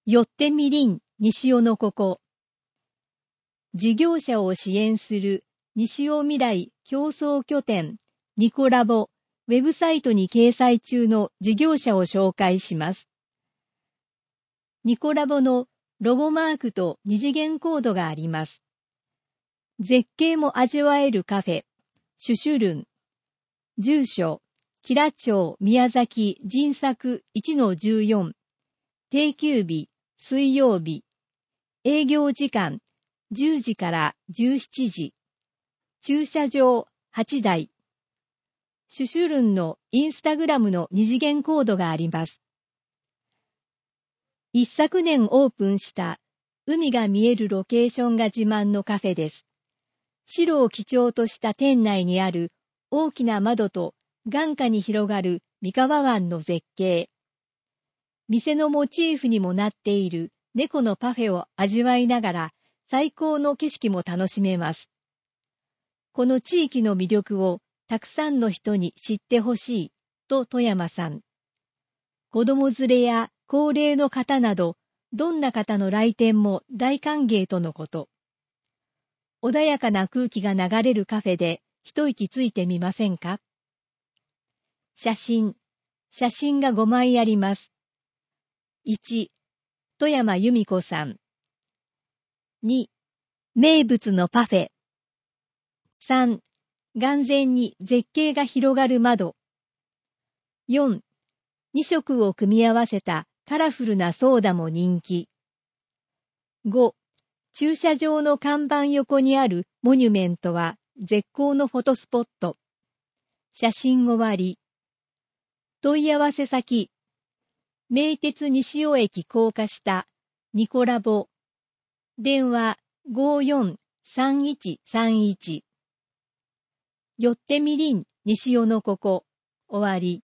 よってみりん西尾のここ。事業者を支援する西尾未来競争拠点ニコラボウェブサイトに掲載中の事業者を紹介します。ニコラボのロゴマークと二次元コードがあります。絶景も味わえるカフェ、シュシュルン。住所、吉良町宮崎神作 1-14。定休日、水曜日。営業時間、10時から17時。駐車場、8台。シュシュルンのインスタグラムの二次元コードがあります。一昨年オープンした海が見えるロケーションが自慢のカフェです。白を基調とした店内にある大きな窓と眼下に広がる三河湾の絶景。店のモチーフにもなっている猫のパフェを味わいながら最高の景色も楽しめます。この地域の魅力をたくさんの人に知ってほしいと富山さん。子供連れや高齢の方などどんな方の来店も大歓迎とのこと。穏やかな空気が流れるカフェで一息ついてみませんか？写真が5枚あります。1、富山由美子さん。2、名物のパフェ。3、眼前に絶景が広がる窓。4、2色を組み合わせたカラフルなソーダも人気。5、駐車場の看板横にあるモニュメントは絶好のフォトスポット。写真終わり。問い合わせ先。名鉄西尾駅高架下、ニコラボ。電話543131。よってみりん西尾のここ。終わり。